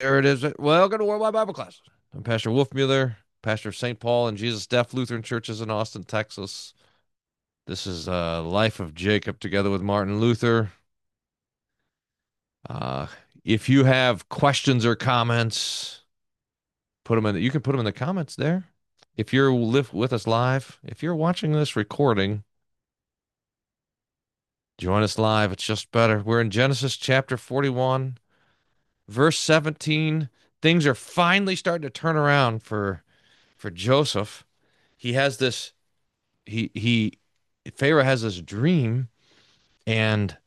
There it is. Welcome to Worldwide Bible Class. I'm Pastor Wolf Mueller, pastor of St. Paul and Jesus Deaf Lutheran Churches in Austin, Texas. This is Life of Jacob together with Martin Luther. Uh, if you have questions or comments, put them in. You can put them in the comments there. If you're with us live, if you're watching this recording, join us live. It's just better. We're in Genesis chapter 41, verse 17. Things are finally starting to turn around for Joseph. He has this he Pharaoh has this dream, and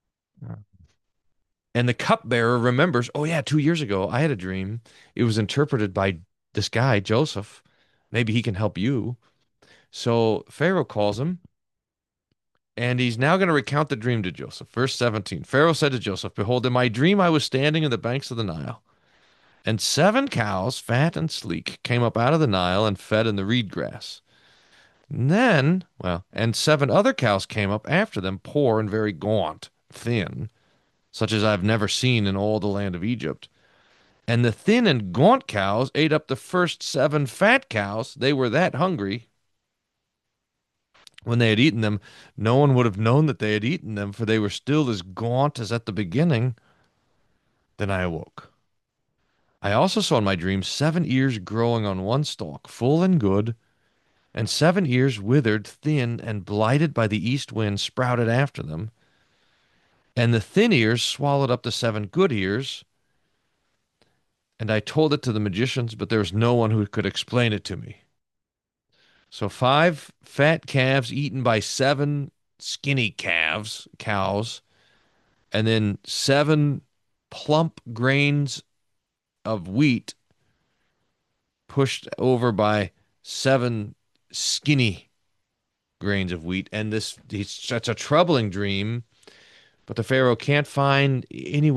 the cupbearer remembers, oh yeah, 2 years ago I had a dream. It was interpreted by this guy, Joseph. Maybe he can help you. So Pharaoh calls him, and he's now going to recount the dream to Joseph. Verse 17. Pharaoh said to Joseph, behold, in my dream I was standing in the banks of the Nile, and 7 cows, fat and sleek, came up out of the Nile and fed in the reed grass. And then, well, and 7 other cows came up after them, poor and very gaunt, thin, such as I've never seen in all the land of Egypt. And the thin and gaunt cows ate up the first 7 fat cows. They were that hungry. When they had eaten them, no one would have known that they had eaten them, for they were still as gaunt as at the beginning. Then I awoke. I also saw in my dream 7 ears growing on one stalk, full and good, and 7 ears withered, thin, and blighted by the east wind sprouted after them. And the thin ears swallowed up the 7 good ears. And I told it to the magicians, but there was no one who could explain it to me. So 5 fat calves eaten by 7 skinny cows, and then 7 plump grains of wheat pushed over by 7 skinny grains of wheat. And this it's such a troubling dream, but the Pharaoh can't find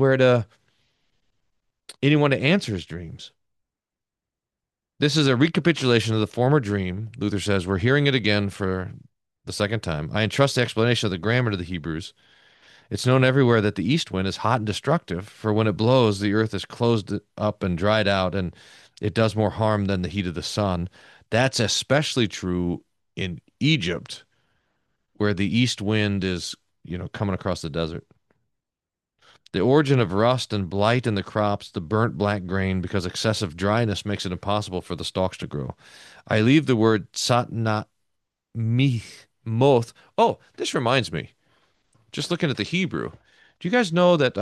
anyone to answer his dreams. This is a recapitulation of the former dream. Luther says, we're hearing it again for the second time. I entrust the explanation of the grammar to the Hebrews. It's known everywhere that the east wind is hot and destructive, for when it blows, the earth is closed up and dried out, and it does more harm than the heat of the sun. That's especially true in Egypt, where the east wind is, coming across the desert. The origin of rust and blight in the crops, the burnt black grain, because excessive dryness makes it impossible for the stalks to grow. I leave the word satna moth. Oh, this reminds me. Just looking at the Hebrew. Do you guys know that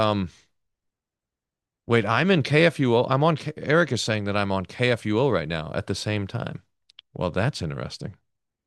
wait, I'm in KFUO. Eric is saying that I'm on KFUO right now at the same time. Well, that's interesting.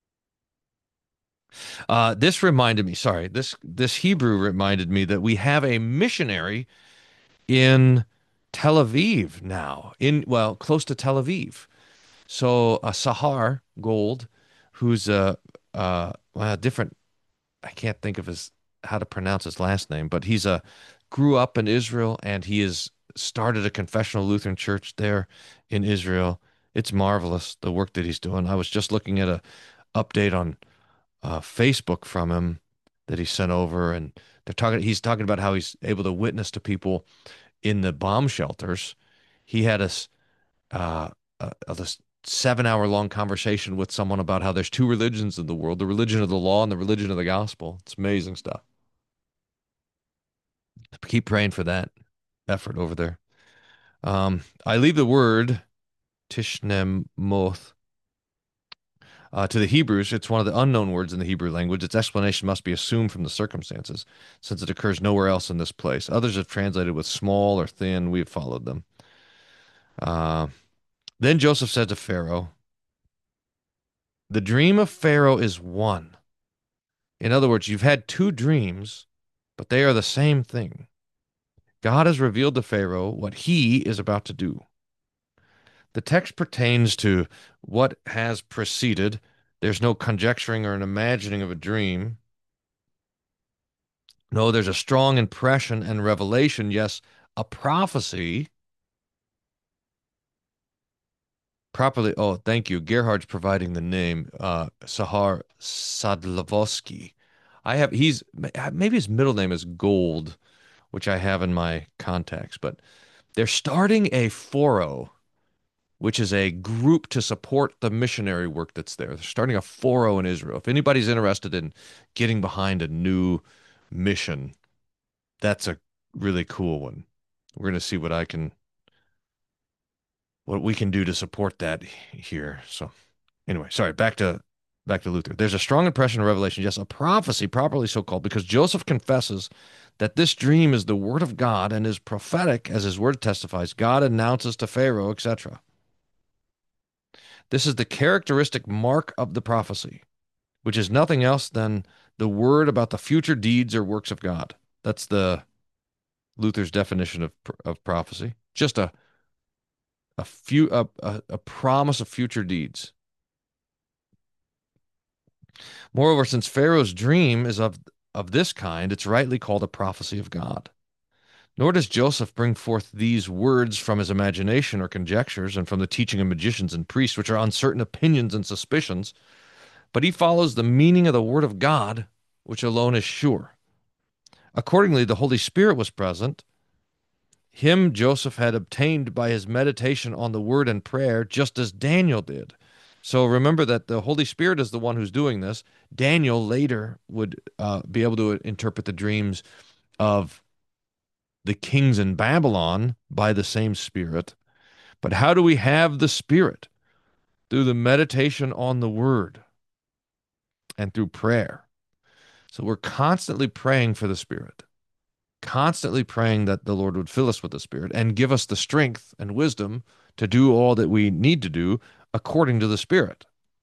This reminded me, sorry, this Hebrew reminded me that we have a missionary in Tel Aviv now, close to Tel Aviv. So Sahar Gold, who's a different, I can't think of his how to pronounce his last name, but grew up in Israel, and he has started a confessional Lutheran church there in Israel. It's marvelous the work that he's doing. I was just looking at a update on Facebook from him that he sent over, and he's talking about how he's able to witness to people in the bomb shelters. He had this 7 hour long conversation with someone about how there's 2 religions in the world, the religion of the law and the religion of the gospel. It's amazing stuff. Keep praying for that effort over there. I leave the word tishnemoth to the Hebrews. It's one of the unknown words in the Hebrew language. Its explanation must be assumed from the circumstances, since it occurs nowhere else in this place. Others have translated with small or thin. We have followed them. Uh, then Joseph said to Pharaoh, the dream of Pharaoh is one. In other words, you've had 2 dreams, but they are the same thing. God has revealed to Pharaoh what he is about to do. The text pertains to what has preceded. There's no conjecturing or an imagining of a dream. No, there's a strong impression and revelation. Yes, a prophecy. Properly. Oh, thank you. Gerhard's providing the name. Sahar Sadlavoski. Maybe his middle name is Gold, which I have in my contacts, but They're starting a foro, which is a group to support the missionary work that's there. They're starting a foro in Israel. If anybody's interested in getting behind a new mission, that's a really cool one. We're going to see what we can do to support that here. So anyway, sorry, back to Luther. There's a strong impression of Revelation, yes, a prophecy, properly so called, because Joseph confesses that this dream is the word of God and is prophetic, as his word testifies. God announces to Pharaoh, etc. This is the characteristic mark of the prophecy, which is nothing else than the word about the future deeds or works of God. That's the Luther's definition of prophecy. Just a promise of future deeds. Moreover, since Pharaoh's dream is of this kind, it's rightly called a prophecy of God. Nor does Joseph bring forth these words from his imagination or conjectures and from the teaching of magicians and priests, which are uncertain opinions and suspicions, but he follows the meaning of the word of God, which alone is sure. Accordingly, the Holy Spirit was present. Him Joseph had obtained by his meditation on the word and prayer, just as Daniel did. So remember that the Holy Spirit is the one who's doing this. Daniel later would be able to interpret the dreams of the kings in Babylon by the same Spirit. But how do we have the Spirit? Through the meditation on the word and through prayer. So we're constantly praying for the Spirit, constantly praying that the Lord would fill us with the Spirit and give us the strength and wisdom to do all that we need to do according to the Spirit.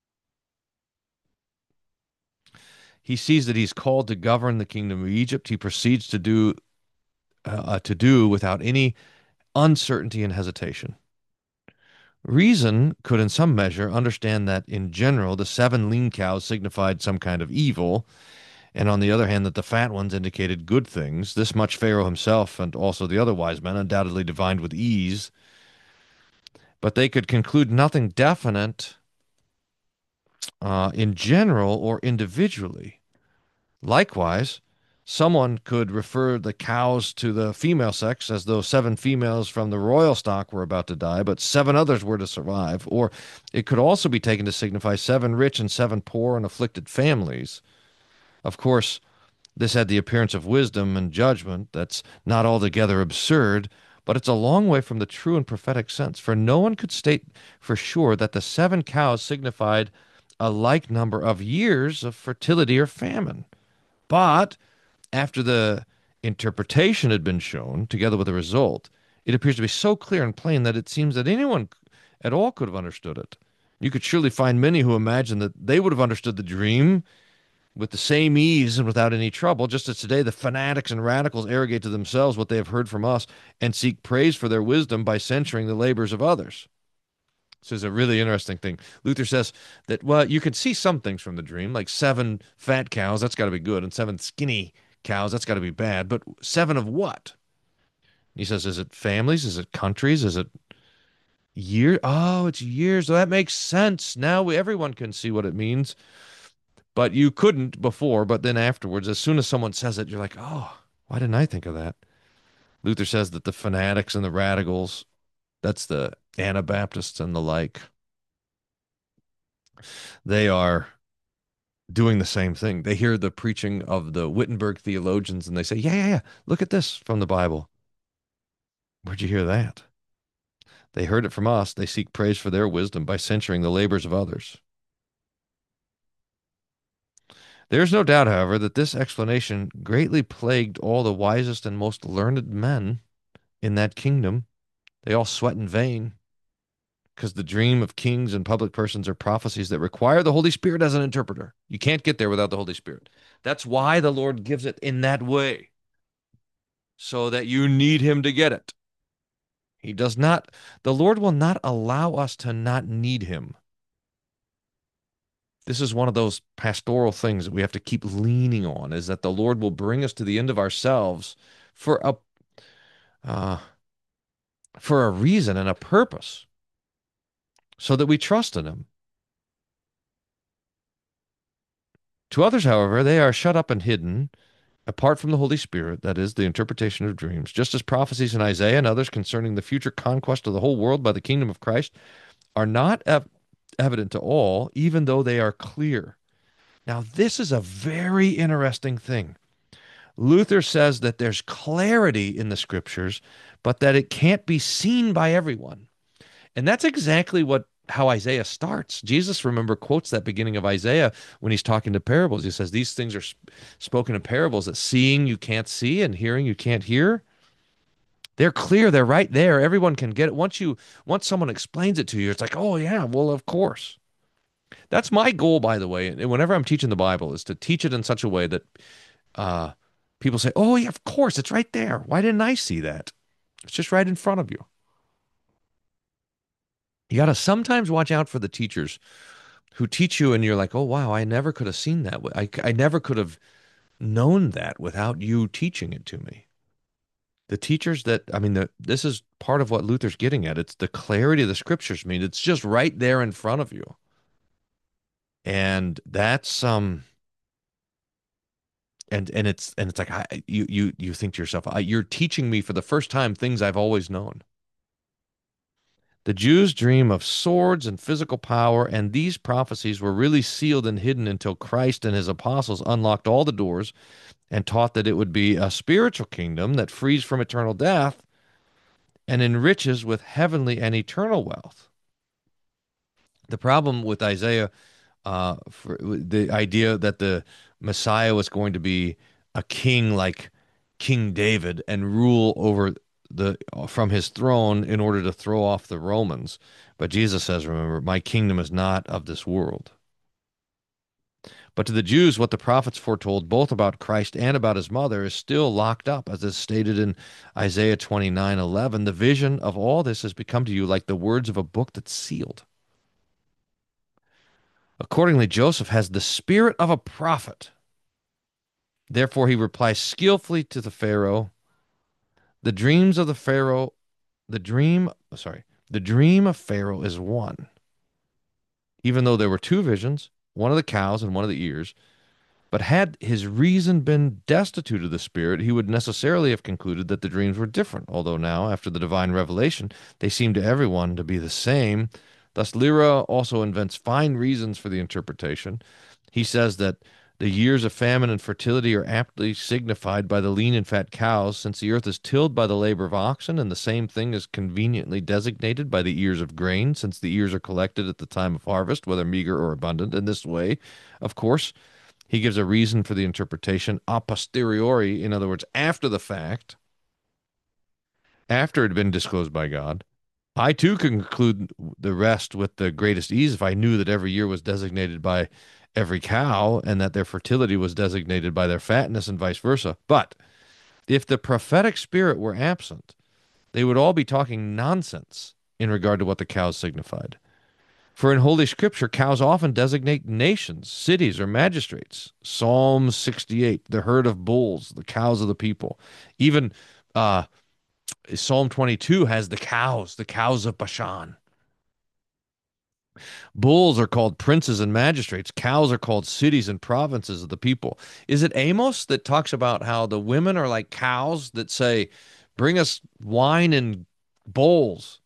He sees that he's called to govern the kingdom of Egypt. He proceeds to do without any uncertainty and hesitation. Reason could, in some measure, understand that in general the 7 lean cows signified some kind of evil, and on the other hand, that the fat ones indicated good things. This much Pharaoh himself and also the other wise men undoubtedly divined with ease, but they could conclude nothing definite in general or individually. Likewise, someone could refer the cows to the female sex as though 7 females from the royal stock were about to die, but 7 others were to survive. Or it could also be taken to signify 7 rich and 7 poor and afflicted families. Of course, this had the appearance of wisdom and judgment. That's not altogether absurd, but it's a long way from the true and prophetic sense, for no one could state for sure that the 7 cows signified a like number of years of fertility or famine. But after the interpretation had been shown, together with the result, it appears to be so clear and plain that it seems that anyone at all could have understood it. You could surely find many who imagine that they would have understood the dream with the same ease and without any trouble, just as today the fanatics and radicals arrogate to themselves what they have heard from us and seek praise for their wisdom by censuring the labors of others. This is a really interesting thing. Luther says that, well, you can see some things from the dream, like 7 fat cows, that's got to be good, and 7 skinny cows, that's got to be bad. But 7 of what? He says, is it families? Is it countries? Is it years? Oh, it's years. So that makes sense. Now everyone can see what it means. But you couldn't before, but then afterwards, as soon as someone says it, you're like, oh, why didn't I think of that? Luther says that the fanatics and the radicals, that's the Anabaptists and the like, they are doing the same thing. They hear the preaching of the Wittenberg theologians and they say, yeah, yeah, yeah, look at this from the Bible. Where'd you hear that? They heard it from us. They seek praise for their wisdom by censuring the labors of others. There is no doubt, however, that this explanation greatly plagued all the wisest and most learned men in that kingdom. They all sweat in vain because the dream of kings and public persons are prophecies that require the Holy Spirit as an interpreter. You can't get there without the Holy Spirit. That's why the Lord gives it in that way, so that you need him to get it. He does not, the Lord will not allow us to not need him. This is one of those pastoral things that we have to keep leaning on, is that the Lord will bring us to the end of ourselves for a uh, for a reason and a purpose, so that we trust in him. To others, however, they are shut up and hidden, apart from the Holy Spirit, that is, the interpretation of dreams, just as prophecies in Isaiah and others concerning the future conquest of the whole world by the kingdom of Christ are not evident to all, even though they are clear. Now, this is a very interesting thing. Luther says that there's clarity in the scriptures, but that it can't be seen by everyone. And that's exactly what how Isaiah starts. Jesus, remember, quotes that beginning of Isaiah when he's talking to parables. He says, these things are spoken in parables that seeing you can't see and hearing you can't hear. They're clear, they're right there. Everyone can get it. Once someone explains it to you, it's like, oh yeah, well, of course. That's my goal, by the way. And whenever I'm teaching the Bible, is to teach it in such a way that uh, people say, oh yeah, of course, it's right there. Why didn't I see that? It's just right in front of you. You got to sometimes watch out for the teachers who teach you and you're like, oh, wow, I never could have seen that. I never could have known that without you teaching it to me. The teachers that, I mean, this is part of what Luther's getting at. It's the clarity of the scriptures. I mean, it's just right there in front of you. And that's, and it's like, you think to yourself, you're teaching me for the first time things I've always known. The Jews dream of swords and physical power, and these prophecies were really sealed and hidden until Christ and his apostles unlocked all the doors and taught that it would be a spiritual kingdom that frees from eternal death and enriches with heavenly and eternal wealth. The problem with Isaiah, for the idea that the Messiah was going to be a king like King David and rule over the from his throne in order to throw off the Romans. But Jesus says, remember, my kingdom is not of this world. But to the Jews, what the prophets foretold both about Christ and about his mother is still locked up, as is stated in Isaiah 29:11. The vision of all this has become to you like the words of a book that's sealed. Accordingly, Joseph has the spirit of a prophet. Therefore, he replies skillfully to the Pharaoh, the dreams of the Pharaoh, the dream, sorry, the dream of Pharaoh is one. Even though there were two visions, one of the cows and one of the ears, but had his reason been destitute of the Spirit, he would necessarily have concluded that the dreams were different, although now, after the divine revelation, they seem to everyone to be the same. Thus, Lyra also invents fine reasons for the interpretation. He says that the years of famine and fertility are aptly signified by the lean and fat cows, since the earth is tilled by the labor of oxen, and the same thing is conveniently designated by the ears of grain, since the ears are collected at the time of harvest, whether meager or abundant. In this way, of course, he gives a reason for the interpretation a posteriori, in other words, after the fact, after it had been disclosed by God. I too can conclude the rest with the greatest ease if I knew that every year was designated by every cow and that their fertility was designated by their fatness and vice versa. But if the prophetic spirit were absent, they would all be talking nonsense in regard to what the cows signified. For in Holy Scripture, cows often designate nations, cities, or magistrates. Psalm 68, the herd of bulls, the cows of the people. Even uh, Psalm 22 has the cows of Bashan. Bulls are called princes and magistrates. Cows are called cities and provinces of the people. Is it Amos that talks about how the women are like cows that say, bring us wine in bowls?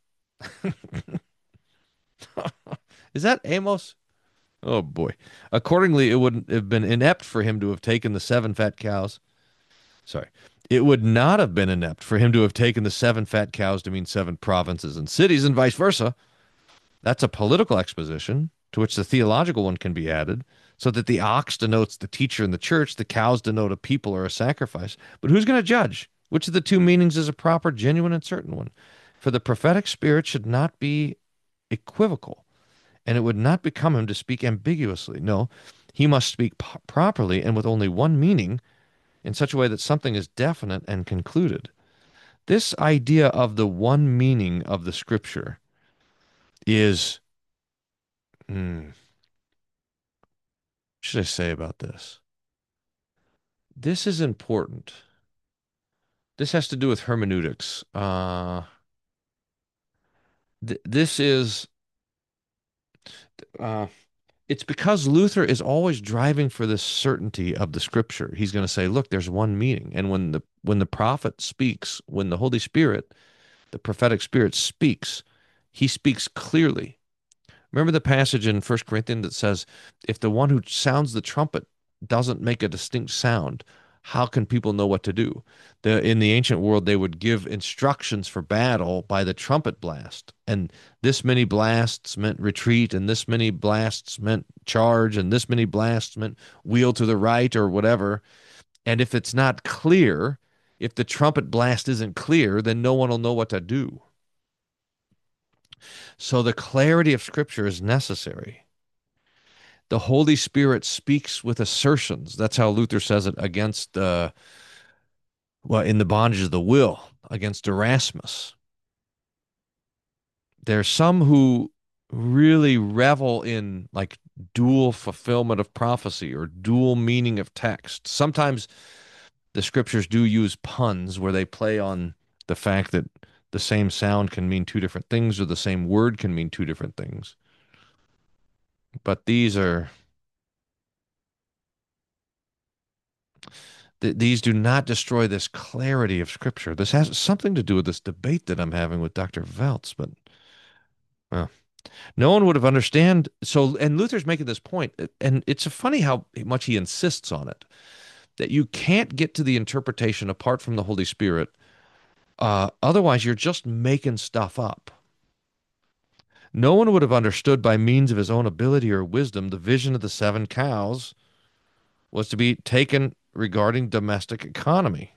Is that Amos? Oh boy. Accordingly, it would have been inept for him to have taken the seven fat cows. Sorry. It would not have been inept for him to have taken the seven fat cows to mean seven provinces and cities and vice versa. That's a political exposition to which the theological one can be added, so that the ox denotes the teacher in the church, the cows denote a people or a sacrifice. But who's going to judge? Which of the two meanings is a proper, genuine, and certain one? For the prophetic spirit should not be equivocal, and it would not become him to speak ambiguously. No, he must speak properly and with only one meaning in such a way that something is definite and concluded. This idea of the one meaning of the scripture is, what should I say about this? This is important. This has to do with hermeneutics. This is, uh, it's because Luther is always driving for this certainty of the scripture. He's going to say, look, there's one meaning. And when the prophet speaks, when the Holy Spirit, the prophetic spirit speaks, he speaks clearly. Remember the passage in First Corinthians that says, if the one who sounds the trumpet doesn't make a distinct sound, how can people know what to do? In the ancient world, they would give instructions for battle by the trumpet blast. And this many blasts meant retreat, and this many blasts meant charge, and this many blasts meant wheel to the right or whatever. And if it's not clear, if the trumpet blast isn't clear, then no one will know what to do. So the clarity of Scripture is necessary. The Holy Spirit speaks with assertions. That's how Luther says it against, well, in the bondage of the will, against Erasmus. There's some who really revel in like dual fulfillment of prophecy or dual meaning of text. Sometimes the scriptures do use puns where they play on the fact that the same sound can mean two different things or the same word can mean two different things. But these do not destroy this clarity of Scripture. This has something to do with this debate that I'm having with Dr. Veltz, but well, no one would have understand. So, and Luther's making this point, and it's funny how much he insists on it, that you can't get to the interpretation apart from the Holy Spirit. Otherwise, you're just making stuff up. No one would have understood by means of his own ability or wisdom the vision of the seven cows was to be taken regarding domestic economy.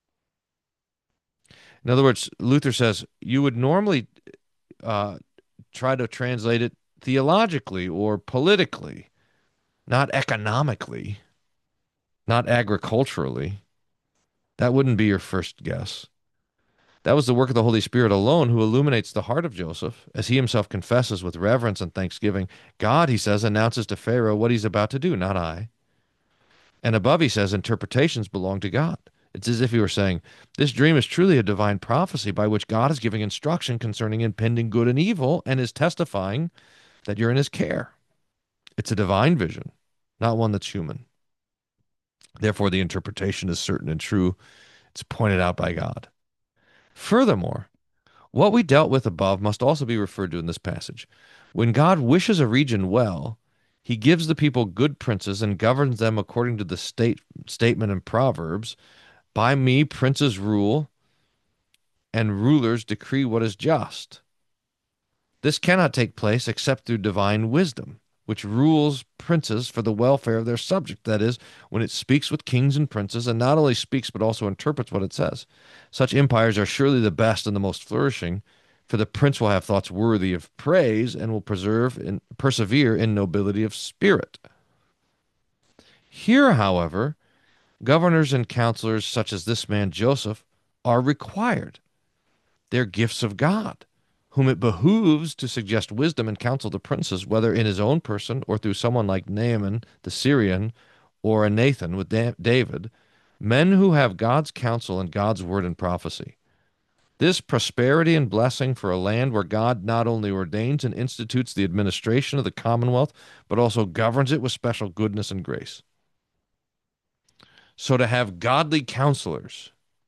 In other words, Luther says you would normally uh, try to translate it theologically or politically, not economically, not agriculturally. That wouldn't be your first guess. That was the work of the Holy Spirit alone who illuminates the heart of Joseph, as he himself confesses with reverence and thanksgiving. God, he says, announces to Pharaoh what he's about to do, not I. And above, he says, interpretations belong to God. It's as if he were saying, this dream is truly a divine prophecy by which God is giving instruction concerning impending good and evil and is testifying that you're in his care. It's a divine vision, not one that's human. Therefore, the interpretation is certain and true. It's pointed out by God. Furthermore, what we dealt with above must also be referred to in this passage. When God wishes a region well, he gives the people good princes and governs them according to the statement in Proverbs. By me, princes rule, and rulers decree what is just. This cannot take place except through divine wisdom, which rules princes for the welfare of their subject. That is, when it speaks with kings and princes, and not only speaks but also interprets what it says. Such empires are surely the best and the most flourishing, for the prince will have thoughts worthy of praise and will persevere in nobility of spirit. Here, however, governors and counselors such as this man Joseph are required. They're gifts of God, whom it behooves to suggest wisdom and counsel to princes, whether in his own person or through someone like Naaman the Syrian or a Nathan with David, men who have God's counsel and God's word and prophecy. This prosperity and blessing for a land where God not only ordains and institutes the administration of the commonwealth, but also governs it with special goodness and grace. So to have godly counselors,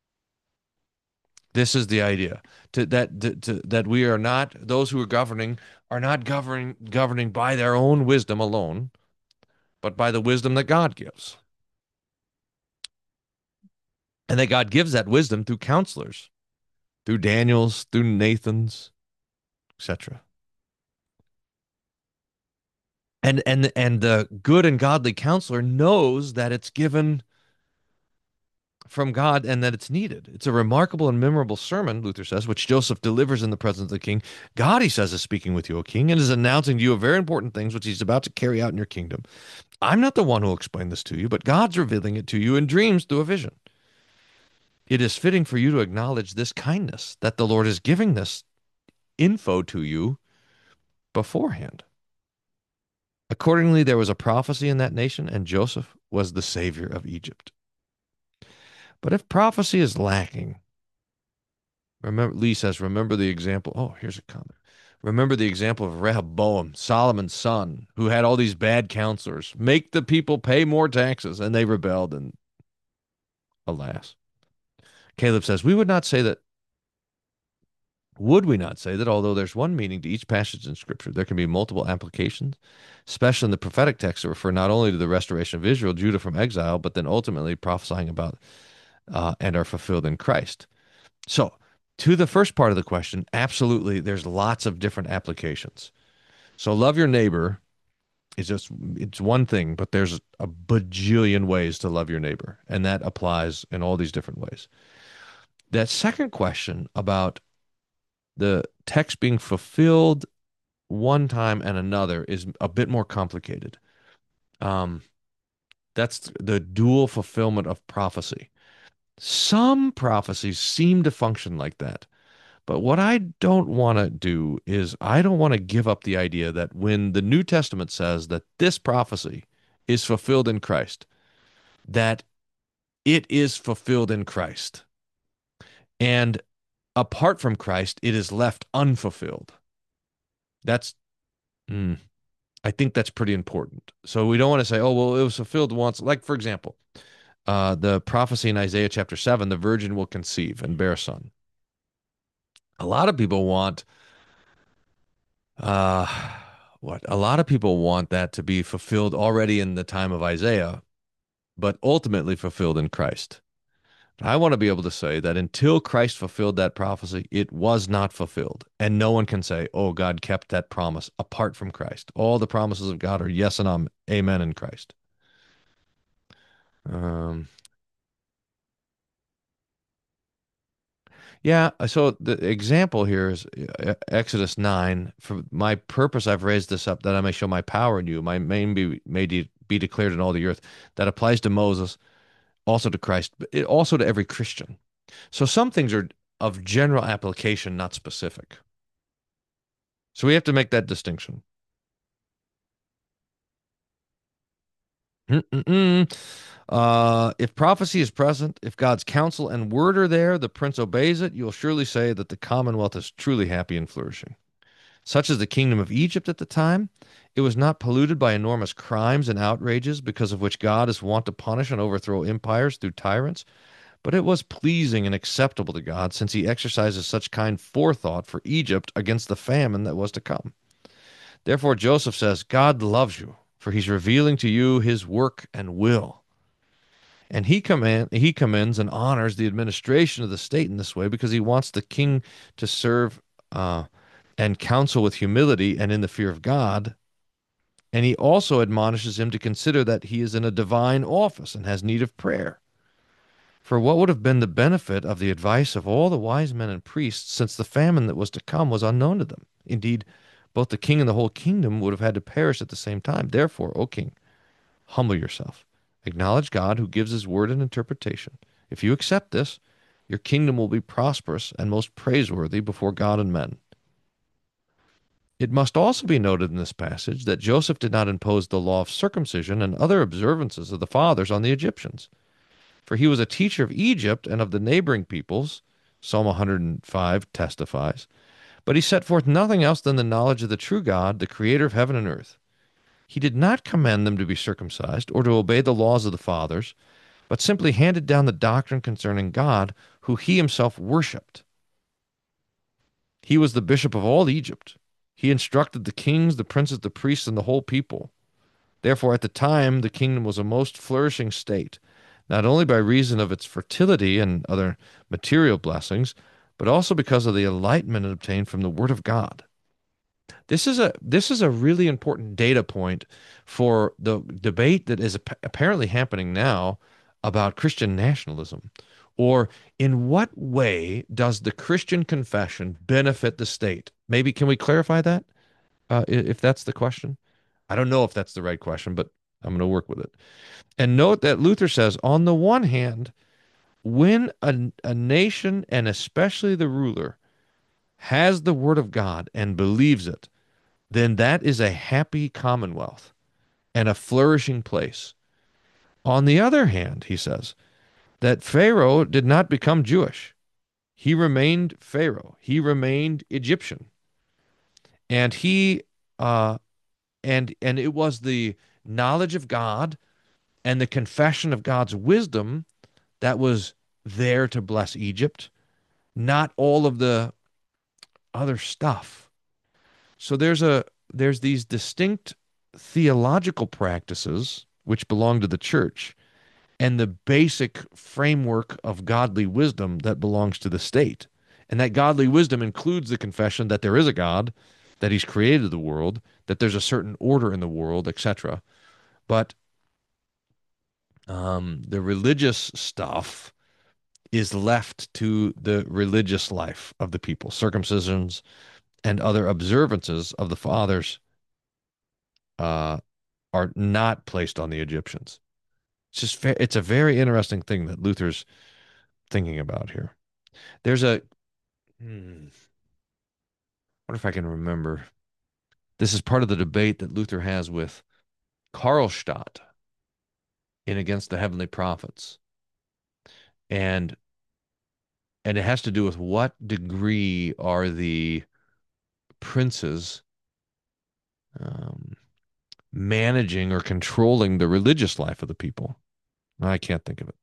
this is the idea that we are not those who are not governing by their own wisdom alone, but by the wisdom that God gives, and that God gives that wisdom through counselors, through Daniel's, through Nathan's, etc. And the good and godly counselor knows that it's given from God and that it's needed. It's a remarkable and memorable sermon, Luther says, which Joseph delivers in the presence of the king. God, he says, is speaking with you, O king, and is announcing to you very important things which he's about to carry out in your kingdom. I'm not the one who will explain this to you, but God's revealing it to you in dreams through a vision. It is fitting for you to acknowledge this kindness, that the Lord is giving this info to you beforehand. Accordingly, there was a prophecy in that nation, and Joseph was the savior of Egypt. But if prophecy is lacking, remember, Lee says, remember the example. Oh, here's a comment. Remember the example of Rehoboam, Solomon's son, who had all these bad counselors. Make the people pay more taxes, and they rebelled, and alas. Caleb says, would we not say that although there's one meaning to each passage in Scripture, there can be multiple applications, especially in the prophetic texts that refer not only to the restoration of Israel, Judah from exile, but then ultimately prophesying about and are fulfilled in Christ. So, to the first part of the question, absolutely, there's lots of different applications. So, love your neighbor is just, it's one thing, but there's a bajillion ways to love your neighbor, and that applies in all these different ways. That second question about the text being fulfilled one time and another is a bit more complicated. Um, that's the dual fulfillment of prophecy. Some prophecies seem to function like that. But what I don't want to do is I don't want to give up the idea that when the New Testament says that this prophecy is fulfilled in Christ, that it is fulfilled in Christ. And apart from Christ, it is left unfulfilled. That's, mm, I think that's pretty important. So we don't want to say, oh, well, it was fulfilled once. Like, for example, the prophecy in Isaiah chapter 7, the virgin will conceive and bear a son. A lot of people want Uh, what a lot of people want that to be fulfilled already in the time of Isaiah, but ultimately fulfilled in Christ. I want to be able to say that until Christ fulfilled that prophecy, it was not fulfilled. And no one can say, oh, God kept that promise apart from Christ. All the promises of God are yes and amen in Christ. Um, yeah, so the example here is Exodus 9. For my purpose, I've raised this up that I may show my power in you. My name be declared in all the earth. That applies to Moses, also to Christ, but also to every Christian. So some things are of general application, not specific. So we have to make that distinction. Mm-mm-mm. If prophecy is present, if God's counsel and word are there, the prince obeys it, you'll surely say that the commonwealth is truly happy and flourishing. Such as the kingdom of Egypt at the time, it was not polluted by enormous crimes and outrages, because of which God is wont to punish and overthrow empires through tyrants. But it was pleasing and acceptable to God, since he exercises such kind forethought for Egypt against the famine that was to come. Therefore, Joseph says, God loves you, for he's revealing to you his work and will. And he commends and honors the administration of the state in this way because he wants the king to serve and counsel with humility and in the fear of God. And he also admonishes him to consider that he is in a divine office and has need of prayer. For what would have been the benefit of the advice of all the wise men and priests, since the famine that was to come was unknown to them? Indeed, both the king and the whole kingdom would have had to perish at the same time. Therefore, O king, humble yourself. Acknowledge God who gives his word and interpretation. If you accept this, your kingdom will be prosperous and most praiseworthy before God and men. It must also be noted in this passage that Joseph did not impose the law of circumcision and other observances of the fathers on the Egyptians, for he was a teacher of Egypt and of the neighboring peoples, Psalm 105 testifies, but he set forth nothing else than the knowledge of the true God, the creator of heaven and earth. He did not command them to be circumcised or to obey the laws of the fathers, but simply handed down the doctrine concerning God, who he himself worshipped. He was the bishop of all Egypt. He instructed the kings, the princes, the priests, and the whole people. Therefore, at the time, the kingdom was a most flourishing state, not only by reason of its fertility and other material blessings, but also because of the enlightenment it obtained from the word of God. This is a really important data point for the debate that is apparently happening now about Christian nationalism. Or in what way does the Christian confession benefit the state? Maybe can we clarify that, if that's the question? I don't know if that's the right question, but I'm going to work with it. And note that Luther says, on the one hand, when a nation, and especially the ruler, has the word of God and believes it, then that is a happy commonwealth and a flourishing place. On the other hand, he says, that Pharaoh did not become Jewish. He remained Pharaoh. He remained Egyptian. And he uh and it was the knowledge of God and the confession of God's wisdom that was there to bless Egypt, not all of the other stuff. So there's these distinct theological practices which belong to the church and the basic framework of godly wisdom that belongs to the state. And that godly wisdom includes the confession that there is a God, that he's created the world, that there's a certain order in the world, etc. But the religious stuff is left to the religious life of the people. Circumcisions and other observances of the fathers uh, are not placed on the Egyptians. It's a very interesting thing that Luther's thinking about here. There's a what if I can remember? This is part of the debate that Luther has with Karlstadt in Against the Heavenly Prophets. And and it has to do with what degree are the princes um, managing or controlling the religious life of the people. I can't think of it.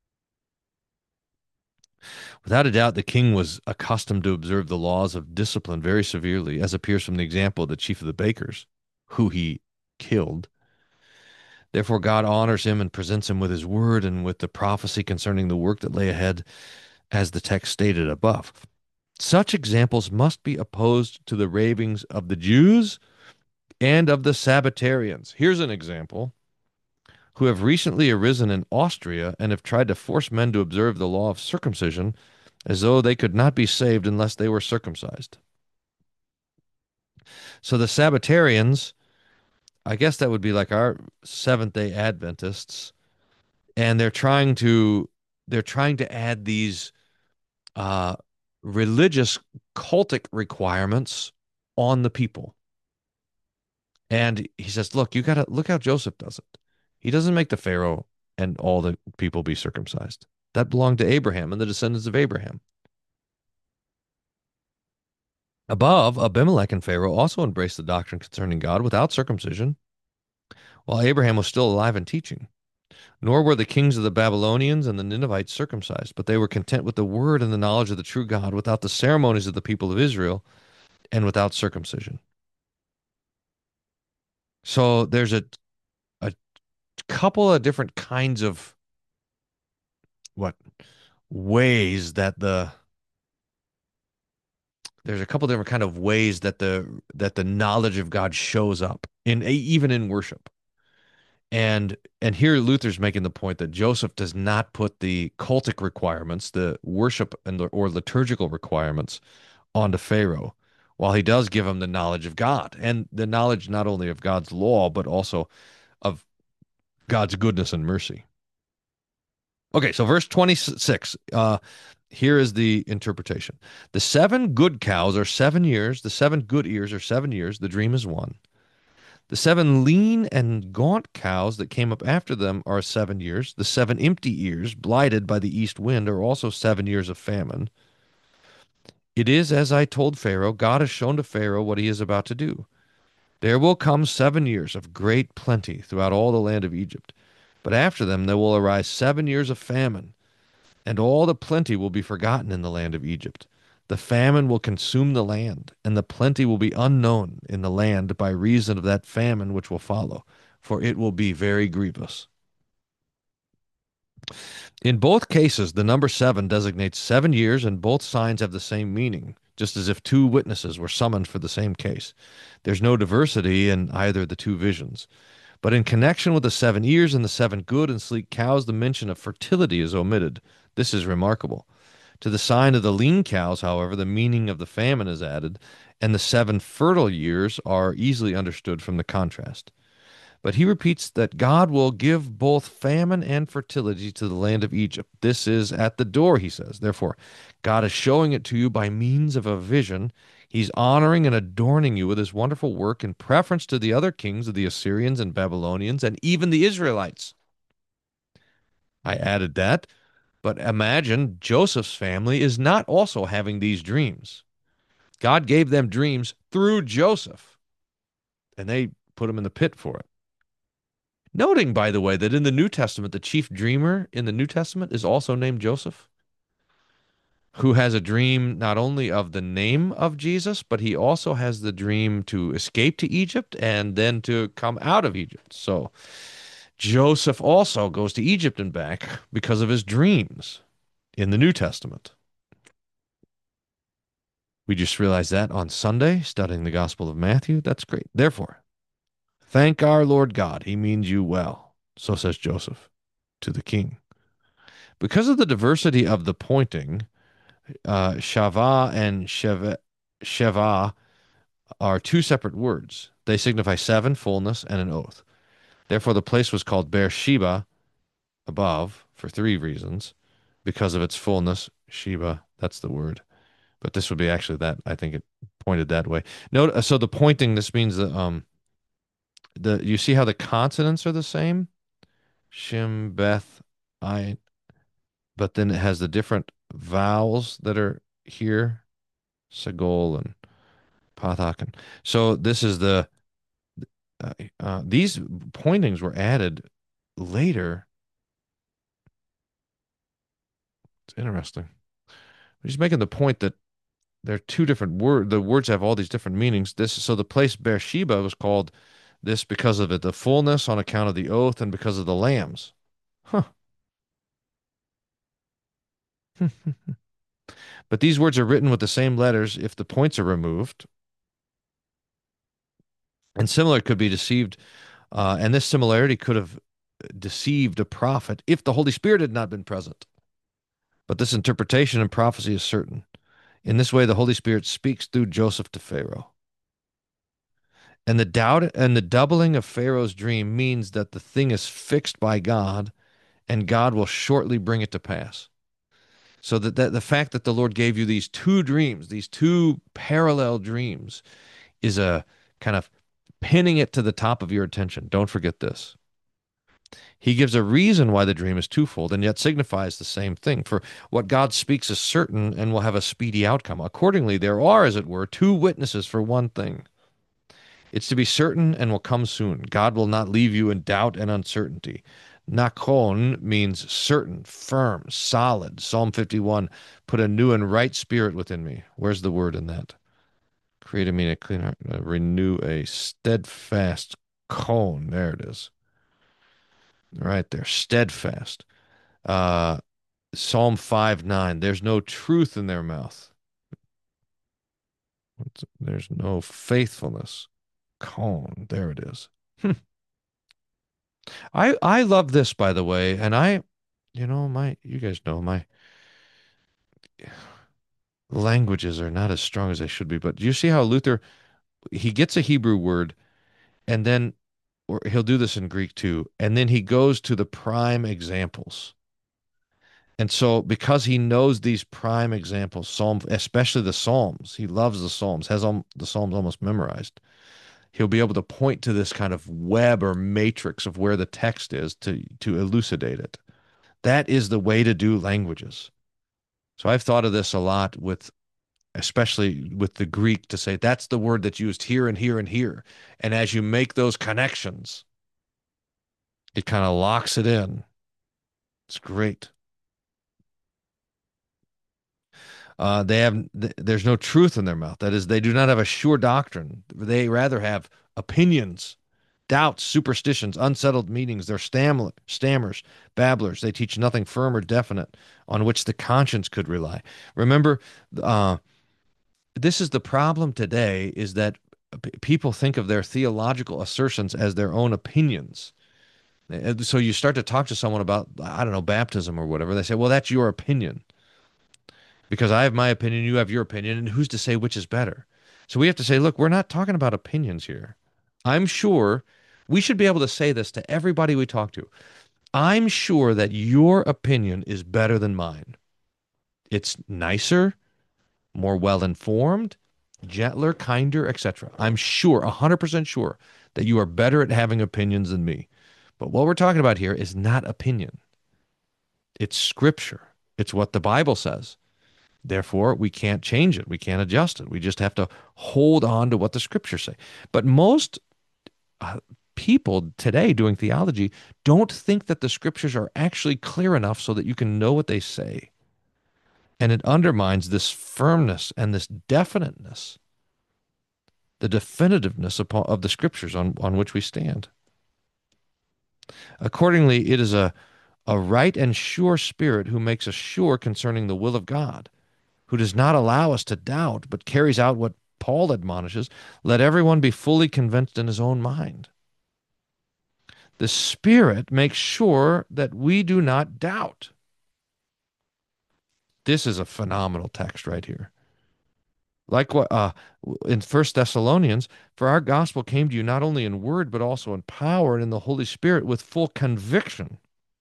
Without a doubt, the king was accustomed to observe the laws of discipline very severely, as appears from the example of the chief of the bakers, who he killed. Therefore, God honors him and presents him with his word and with the prophecy concerning the work that lay ahead, as the text stated above. Such examples must be opposed to the ravings of the Jews and of the Sabbatarians. Here's an example who have recently arisen in Austria and have tried to force men to observe the law of circumcision as though they could not be saved unless they were circumcised. So the Sabbatarians, I guess that would be like our Seventh-day Adventists, and they're trying to add these uh, religious cultic requirements on the people. And he says, look, you gotta look how Joseph does it. He doesn't make the Pharaoh and all the people be circumcised. That belonged to Abraham and the descendants of Abraham. Above, Abimelech and Pharaoh also embraced the doctrine concerning God without circumcision, while Abraham was still alive and teaching. Nor were the kings of the Babylonians and the Ninevites circumcised, but they were content with the word and the knowledge of the true God without the ceremonies of the people of Israel and without circumcision. So there's a couple of different kinds of what ways that there's a couple different kind of ways that the knowledge of God shows up in even in worship. And here Luther's making the point that Joseph does not put the cultic requirements, the worship or liturgical requirements onto Pharaoh, while he does give him the knowledge of God and the knowledge not only of God's law, but also of God's goodness and mercy. Okay, so verse 26. Here is the interpretation. The 7 good cows are 7 years. The 7 good ears are 7 years. The dream is one. The 7 lean and gaunt cows that came up after them are 7 years. The 7 empty ears, blighted by the east wind, are also 7 years of famine. It is as I told Pharaoh. God has shown to Pharaoh what he is about to do. There will come 7 years of great plenty throughout all the land of Egypt. But after them there will arise 7 years of famine, and all the plenty will be forgotten in the land of Egypt. The famine will consume the land, and the plenty will be unknown in the land by reason of that famine which will follow, for it will be very grievous. In both cases, the number 7 designates 7 years, and both signs have the same meaning, just as if two witnesses were summoned for the same case. There's no diversity in either of the two visions. But in connection with the 7 years and the 7 good and sleek cows, the mention of fertility is omitted. This is remarkable. To the sign of the lean cows, however, the meaning of the famine is added, and the 7 fertile years are easily understood from the contrast. But he repeats that God will give both famine and fertility to the land of Egypt. This is at the door, he says. Therefore, God is showing it to you by means of a vision. He's honoring and adorning you with his wonderful work in preference to the other kings of the Assyrians and Babylonians and even the Israelites. I added that, but imagine Joseph's family is not also having these dreams. God gave them dreams through Joseph, and they put him in the pit for it. Noting, by the way, that in the New Testament, the chief dreamer in the New Testament is also named Joseph, who has a dream not only of the name of Jesus, but he also has the dream to escape to Egypt and then to come out of Egypt. So Joseph also goes to Egypt and back because of his dreams in the New Testament. We just realized that on Sunday, studying the Gospel of Matthew. That's great. Therefore, thank our Lord God, he means you well. So says Joseph to the king. Because of the diversity of the pointing, Shava and Sheva are two separate words. They signify seven, fullness, and an oath. Therefore, the place was called Beersheba above for three reasons. Because of its fullness, Sheba, that's the word. But this would be actually that. I think it pointed that way. Note, so the pointing, this means that you see how the consonants are the same? Shim, Beth, I, but then it has the different vowels that are here, Sagol and Pathakan. So this is these pointings were added later. It's interesting. He's making the point that there are two different words. The words have all these different meanings. So the place Beersheba was called this because of it, the fullness on account of the oath and because of the lambs. Huh. But these words are written with the same letters if the points are removed. And similar could be deceived, and this similarity could have deceived a prophet if the Holy Spirit had not been present. But this interpretation and prophecy is certain. In this way, the Holy Spirit speaks through Joseph to Pharaoh. And the doubt and the doubling of Pharaoh's dream means that the thing is fixed by God, and God will shortly bring it to pass. So that the fact that the Lord gave you these two dreams, these two parallel dreams, is a kind of pinning it to the top of your attention. Don't forget this. He gives a reason why the dream is twofold and yet signifies the same thing. For what God speaks is certain and will have a speedy outcome. Accordingly, there are, as it were, two witnesses for one thing. It's to be certain and will come soon. God will not leave you in doubt and uncertainty. Nakon means certain, firm, solid. Psalm 51, put a new and right spirit within me. Where's the word in that? Create in me a clean heart, renew a steadfast cone. There it is. Right there, steadfast. Uh, Psalm 5:9. There's no truth in their mouth. There's no faithfulness. Cone. There it is. I love this, by the way, and you guys know my languages are not as strong as they should be, but do you see how Luther, he gets a Hebrew word and then, or he'll do this in Greek too, and then he goes to the prime examples. And so because he knows these prime examples, especially the Psalms, he loves the Psalms, has the Psalms almost memorized. He'll be able to point to this kind of web or matrix of where the text is to elucidate it. That is the way to do languages. So I've thought of this a lot especially with the Greek, to say that's the word that's used here and here and here. And as you make those connections, it kind of locks it in. It's great. There's no truth in their mouth. That is, they do not have a sure doctrine. They rather have opinions, doubts, superstitions, unsettled meanings. They're stammers, babblers. They teach nothing firm or definite on which the conscience could rely. Remember, this is the problem today, is that people think of their theological assertions as their own opinions. So you start to talk to someone about, I don't know, baptism or whatever. They say, well, that's your opinion. Because I have my opinion, you have your opinion, and who's to say which is better? So we have to say, look, we're not talking about opinions here. I'm sure we should be able to say this to everybody we talk to. I'm sure that your opinion is better than mine. It's nicer, more well informed, gentler, kinder, etc. I'm sure, 100% sure, that you are better at having opinions than me. But what we're talking about here is not opinion. It's scripture. It's what the Bible says. Therefore, we can't change it. We can't adjust it. We just have to hold on to what the scriptures say. But most uh, people today doing theology don't think that the scriptures are actually clear enough so that you can know what they say. And it undermines this firmness and this definiteness, the definitiveness of the scriptures on which we stand. Accordingly, it is a right and sure spirit who makes us sure concerning the will of God, who does not allow us to doubt, but carries out what Paul admonishes. Let everyone be fully convinced in his own mind. The Spirit makes sure that we do not doubt. This is a phenomenal text right here. Like what in First Thessalonians, for our gospel came to you not only in word but also in power and in the Holy Spirit with full conviction.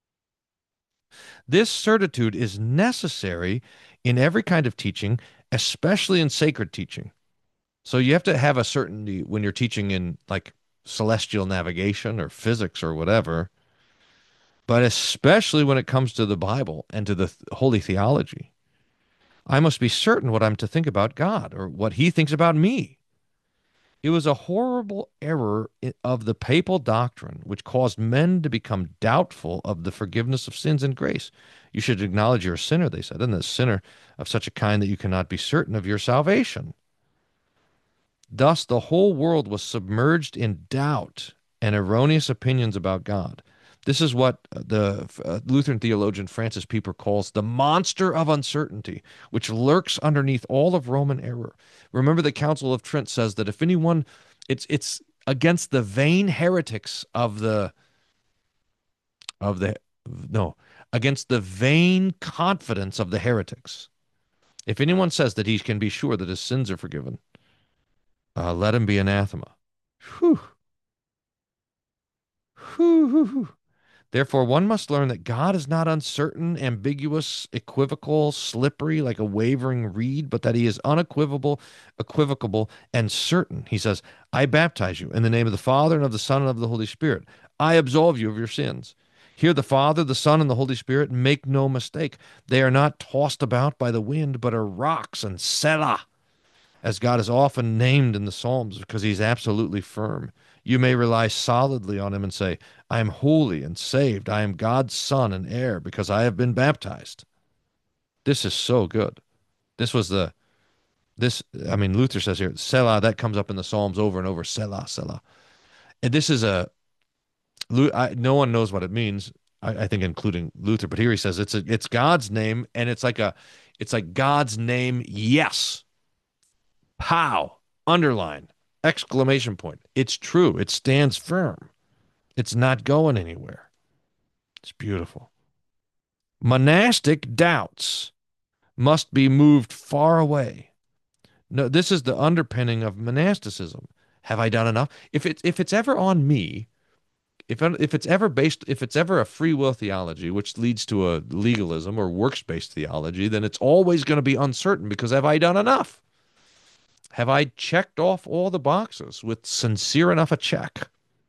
This certitude is necessary in every kind of teaching, especially in sacred teaching. So you have to have a certainty when you're teaching in like celestial navigation or physics or whatever, but especially when it comes to the Bible and to the holy theology. I must be certain what I'm to think about God or what he thinks about me. It was a horrible error of the papal doctrine which caused men to become doubtful of the forgiveness of sins and grace. You should acknowledge you're a sinner, they said, and a sinner of such a kind that you cannot be certain of your salvation. Thus, the whole world was submerged in doubt and erroneous opinions about God. This is what the Lutheran theologian Francis Pieper calls the monster of uncertainty, which lurks underneath all of Roman error. Remember, the Council of Trent says that if anyone, it's against the vain heretics of the no, against the vain confidence of the heretics. If anyone says that he can be sure that his sins are forgiven, let him be anathema. Whew, whew, whew, whew. Therefore, one must learn that God is not uncertain, ambiguous, equivocal, slippery like a wavering reed, but that he is unequivocal, equivocable, and certain. He says, I baptize you in the name of the Father and of the Son and of the Holy Spirit. I absolve you of your sins. Here, the Father, the Son, and the Holy Spirit make no mistake. They are not tossed about by the wind, but are rocks and Selah, as God is often named in the Psalms because he's absolutely firm. You may rely solidly on him and say, I am holy and saved. I am God's son and heir because I have been baptized. This is so good. This was the, this, I mean, Luther says here, Selah, that comes up in the Psalms over and over, Selah, Selah. And this is no one knows what it means, I think, including Luther, but here he says it's God's name, and it's like God's name, yes. Pow, underline, exclamation point. It's true. It stands firm. It's not going anywhere. It's beautiful. Monastic doubts must be moved far away. No, this is the underpinning of monasticism. Have I done enough? If it's ever on me, if it's ever a free will theology, which leads to a legalism or works-based theology, then it's always going to be uncertain because have I done enough? Have I checked off all the boxes with sincere enough a check?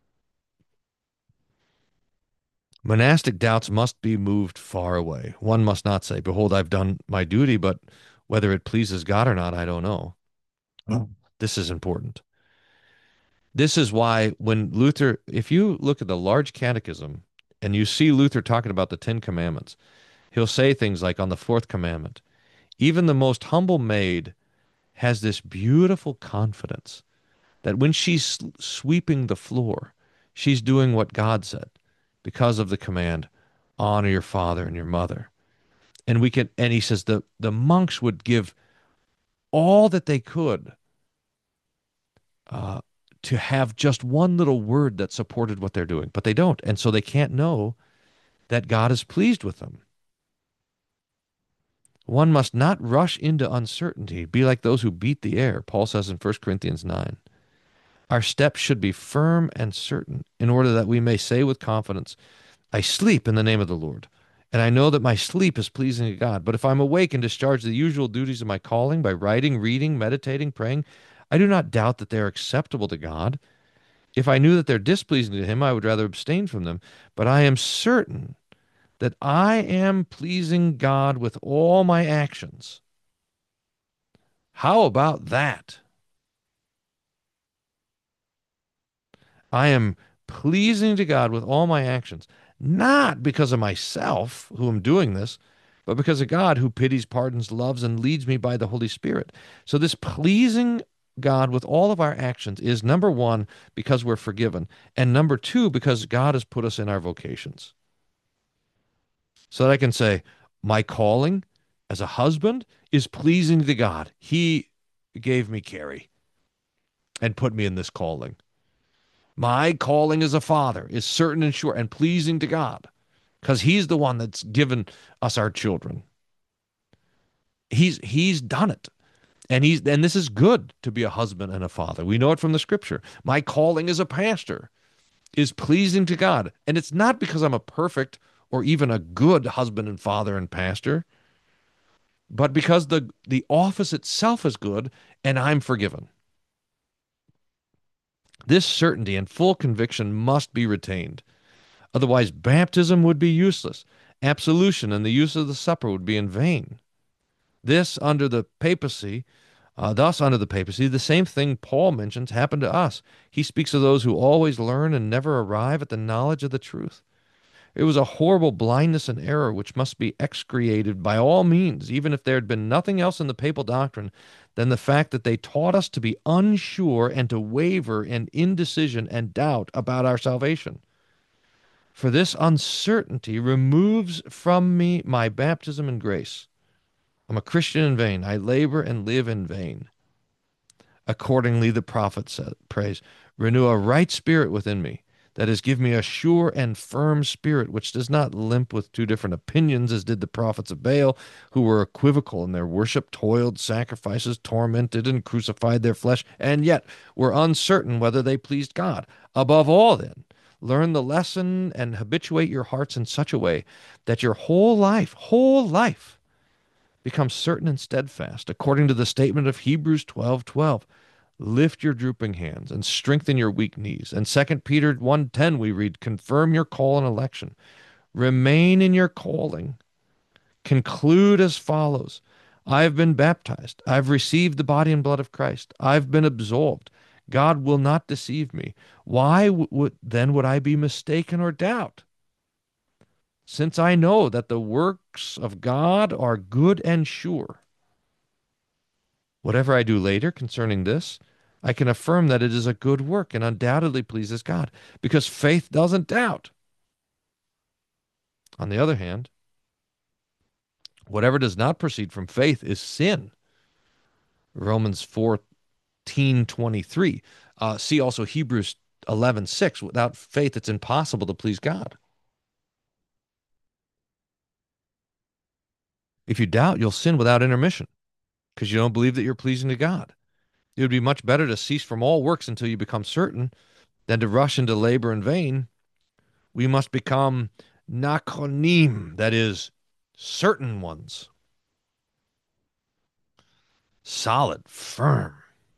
Monastic doubts must be moved far away. One must not say, Behold, I've done my duty, but whether it pleases God or not, I don't know. Oh. This is important. This is why when Luther, if you look at the large catechism and you see Luther talking about the Ten Commandments, he'll say things like on the fourth commandment, even the most humble maid has this beautiful confidence that when she's sweeping the floor, she's doing what God said because of the command, honor your father and your mother. And he says the monks would give all that they could uh, to have just one little word that supported what they're doing, but they don't. And so they can't know that God is pleased with them. One must not rush into uncertainty, be like those who beat the air, Paul says in 1 Corinthians 9. Our steps should be firm and certain in order that we may say with confidence, I sleep in the name of the Lord, and I know that my sleep is pleasing to God. But if I'm awake and discharge the usual duties of my calling by writing, reading, meditating, praying, I do not doubt that they are acceptable to God. If I knew that they're displeasing to him, I would rather abstain from them. But I am certain that I am pleasing God with all my actions. How about that? I am pleasing to God with all my actions, not because of myself, who am doing this, but because of God who pities, pardons, loves, and leads me by the Holy Spirit. So, this pleasing God with all of our actions is number one, because we're forgiven, and number two, because God has put us in our vocations. So that I can say, my calling as a husband is pleasing to God. He gave me Carrie and put me in this calling. My calling as a father is certain and sure and pleasing to God because he's the one that's given us our children. He's done it. And this is good to be a husband and a father. We know it from the scripture. My calling as a pastor is pleasing to God. And it's not because I'm a perfect or even a good husband and father and pastor, but because the office itself is good and I'm forgiven. This certainty and full conviction must be retained. Otherwise, baptism would be useless. Absolution and the use of the supper would be in vain. This under the papacy, thus under the papacy, the same thing Paul mentions happened to us. He speaks of those who always learn and never arrive at the knowledge of the truth. It was a horrible blindness and error which must be excoriated by all means, even if there had been nothing else in the papal doctrine than the fact that they taught us to be unsure and to waver in indecision and doubt about our salvation. For this uncertainty removes from me my baptism and grace. I'm a Christian in vain. I labor and live in vain. Accordingly, the prophet prays, renew a right spirit within me. That is, give me a sure and firm spirit which does not limp with two different opinions, as did the prophets of Baal, who were equivocal in their worship, toiled sacrifices, tormented and crucified their flesh, and yet were uncertain whether they pleased God. Above all, then, learn the lesson and habituate your hearts in such a way that your whole life, becomes certain and steadfast, according to the statement of Hebrews 12:12. Lift your drooping hands and strengthen your weak knees. And Second Peter 1:10 we read, confirm your call and election. Remain in your calling. Conclude as follows. I have been baptized. I've received the body and blood of Christ. I've been absolved. God will not deceive me. Why would I be mistaken or doubt? Since I know that the works of God are good and sure. Whatever I do later concerning this, I can affirm that it is a good work and undoubtedly pleases God, because faith doesn't doubt. On the other hand, whatever does not proceed from faith is sin. Romans 14:23. See also Hebrews 11:6. Without faith, it's impossible to please God. If you doubt, you'll sin without intermission because you don't believe that you're pleasing to God. It would be much better to cease from all works until you become certain than to rush into labor in vain. We must become nakonim, that is, certain ones, solid, firm.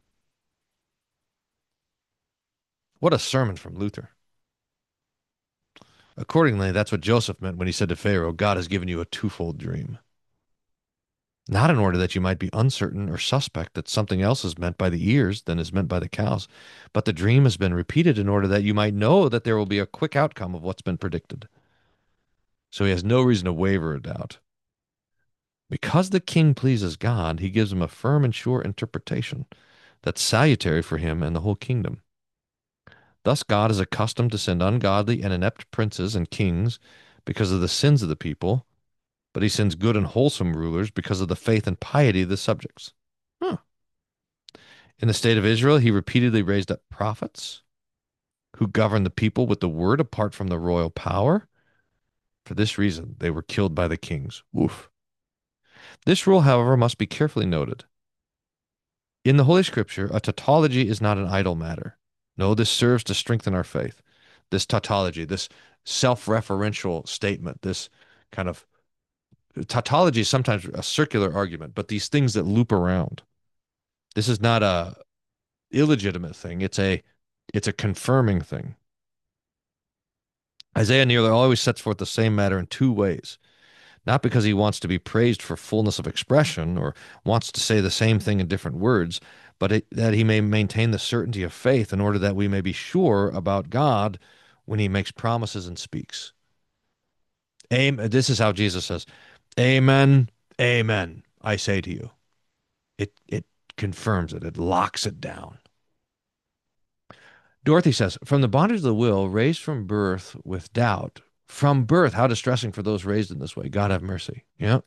What a sermon from Luther. Accordingly, that's what Joseph meant when he said to Pharaoh, God has given you a twofold dream. Not in order that you might be uncertain or suspect that something else is meant by the ears than is meant by the cows, but the dream has been repeated in order that you might know that there will be a quick outcome of what's been predicted. So he has no reason to waver or doubt. Because the king pleases God, he gives him a firm and sure interpretation that's salutary for him and the whole kingdom. Thus God is accustomed to send ungodly and inept princes and kings because of the sins of the people, but he sends good and wholesome rulers because of the faith and piety of the subjects. Huh. In the state of Israel, he repeatedly raised up prophets who governed the people with the word apart from the royal power. For this reason, they were killed by the kings. Oof. This rule, however, must be carefully noted. In the Holy Scripture, a tautology is not an idle matter. No, this serves to strengthen our faith. This tautology, this self-referential statement, this kind of tautology is sometimes a circular argument, but these things that loop around. This is not a illegitimate thing. It's a confirming thing. Isaiah nearly always sets forth the same matter in two ways. not because he wants to be praised for fullness of expression or wants to say the same thing in different words, but that he may maintain the certainty of faith in order that we may be sure about God when he makes promises and speaks. Amen. This is how Jesus says, Amen, amen, I say to you. It confirms it. It locks it down. Dorothy says, from the bondage of the will, raised from birth with doubt. From birth, how distressing for those raised in this way. God have mercy. Yeah.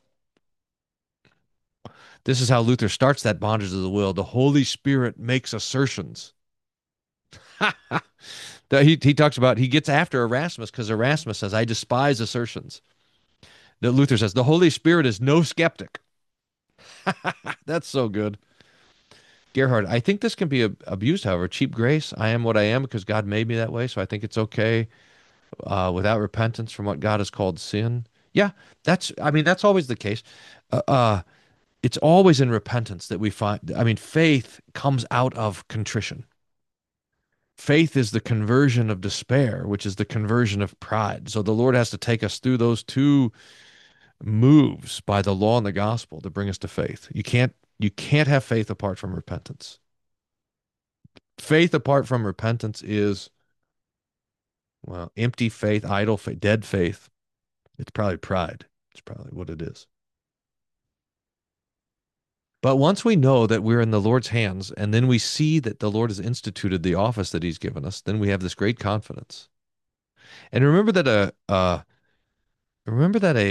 This is how Luther starts that bondage of the will. The Holy Spirit makes assertions. He talks about, he gets after Erasmus because Erasmus says, I despise assertions. That Luther says, the Holy Spirit is no skeptic. That's so good. Gerhard, I think this can be abused, however. Cheap grace. I am what I am because God made me that way. So I think it's okay without repentance from what God has called sin. Yeah, I mean, that's always the case. Uh, uh, it's always in repentance that we find, I mean, faith comes out of contrition. Faith is the conversion of despair, which is the conversion of pride. So the Lord has to take us through those two moves by the law and the gospel to bring us to faith. You can't have faith apart from repentance. Faith apart from repentance is, well, empty faith, idle faith, dead faith. It's probably pride. It's probably what it is. But once we know that we're in the Lord's hands, and then we see that the Lord has instituted the office that He's given us, then we have this great confidence. And remember that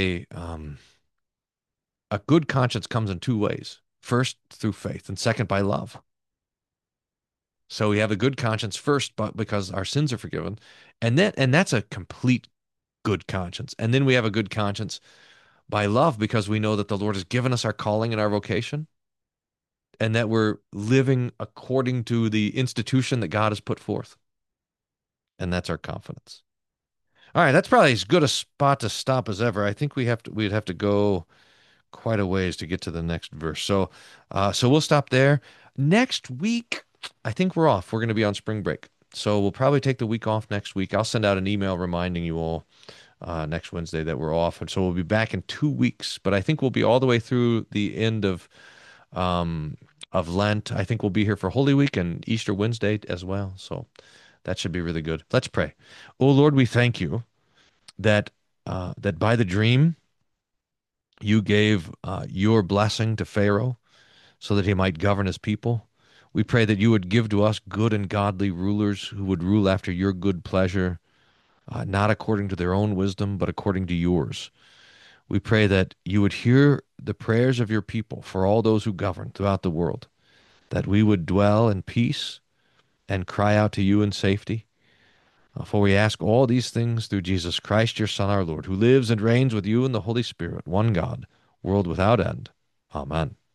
a good conscience comes in two ways. First, through faith, and second, by love. So we have a good conscience first, but because our sins are forgiven, and that's a complete good conscience. And then we have a good conscience by love because we know that the Lord has given us our calling and our vocation, and that we're living according to the institution that God has put forth. And that's our confidence. All right, that's probably as good a spot to stop as ever. I think we'd have to go quite a ways to get to the next verse. So we'll stop there. Next week, I think we're off. We're going to be on spring break. So we'll probably take the week off next week. I'll send out an email reminding you all next Wednesday that we're off. And so we'll be back in 2 weeks, but I think we'll be all the way through the end of Lent. I think we'll be here for Holy Week and Easter Wednesday as well. So that should be really good. Let's pray. Oh Lord, we thank you that that by the dream you gave your blessing to Pharaoh so that he might govern his people. We pray that you would give to us good and godly rulers who would rule after your good pleasure, not according to their own wisdom, but according to yours. We pray that you would hear the prayers of your people for all those who govern throughout the world, that we would dwell in peace and cry out to you in safety. For we ask all these things through Jesus Christ, your Son, our Lord, who lives and reigns with you in the Holy Spirit, one God, world without end. Amen.